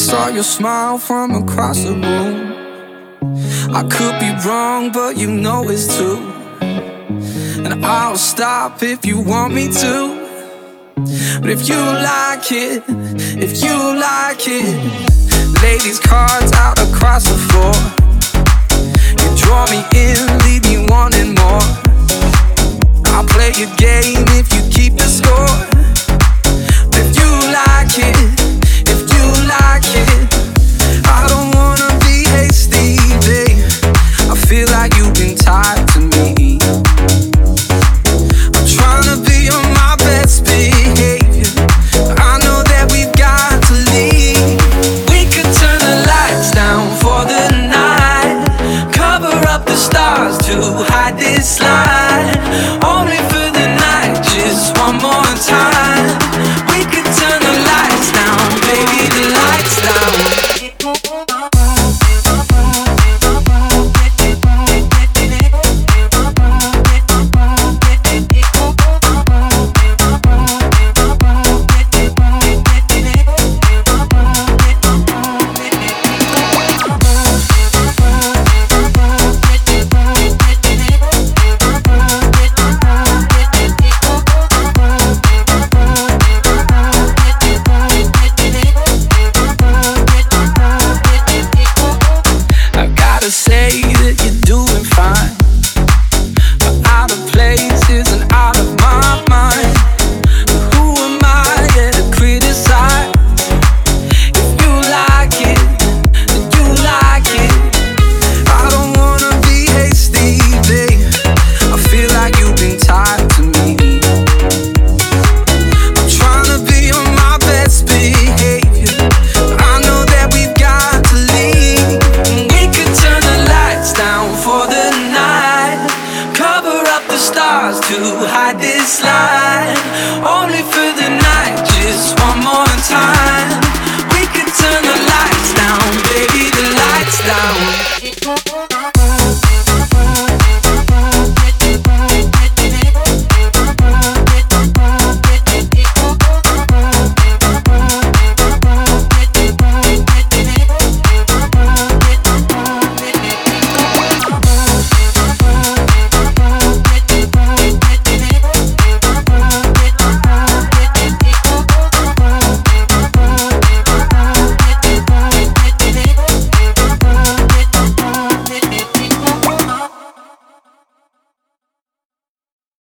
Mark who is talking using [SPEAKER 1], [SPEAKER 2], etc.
[SPEAKER 1] saw your smile from across the room. I could be wrong, but you know it's true. And I'll stop if you want me to. But if you like it, if you like it, lay these cards out across the floor. You draw me in, leave me wanting more. I'll play your game if you keep the score. But if you like it, if you like it, I don't wanna be hasty, babe. I feel like you've been tied to me. I'm trying to be on my best behavior. I know that we've got to leave. We could turn the lights down for the night, cover up the stars to hide this line. Only for the night, just one more time. We could turn the lights down, baby, the lights down. Say that you're doing fine, but out of places and out of my mind. But who am I to criticize? If you like it, then you like it. I don't wanna be hasty, babe. I feel like you've been tied to me. I'm trying to be on my best behavior. I know that we've got to leave. We could turn the lights down for the night, cover up the stars to hide this light.